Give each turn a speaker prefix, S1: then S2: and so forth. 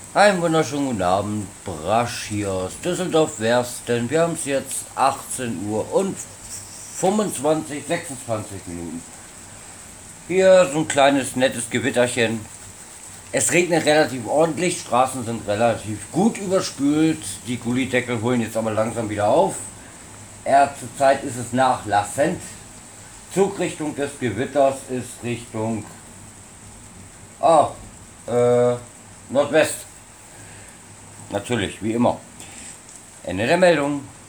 S1: Einen wunderschönen guten Abend, Brasch hier aus Düsseldorf-Wersten. Wir haben es jetzt 18 Uhr und 25, 26 Minuten. Hier so ein kleines nettes Gewitterchen. Es regnet relativ ordentlich, Straßen sind relativ gut überspült. Die Gullideckel holen jetzt aber langsam wieder auf. Zurzeit ist es nachlassend. Zugrichtung des Gewitters ist Richtung ah, Nordwest. Natürlich, wie immer. Ende der Meldung.